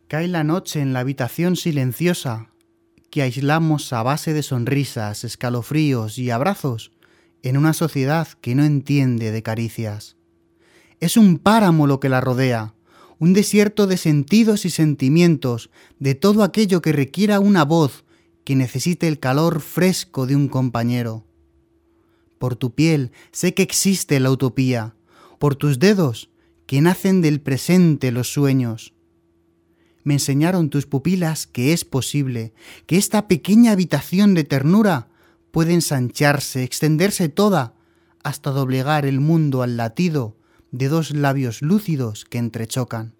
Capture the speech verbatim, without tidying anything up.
Cae la noche en la habitación silenciosa que aislamos a base de sonrisas, escalofríos y abrazos en una sociedad que no entiende de caricias. Es un páramo lo que la rodea, un desierto de sentidos y sentimientos, de todo aquello que requiera una voz que necesite el calor fresco de un compañero. Por tu piel sé que existe la utopía, por tus dedos que nacen del presente los sueños. Me enseñaron tus pupilas que es posible, que esta pequeña habitación de ternura puede ensancharse, extenderse toda, hasta doblegar el mundo al latido de dos labios lúcidos que entrechocan.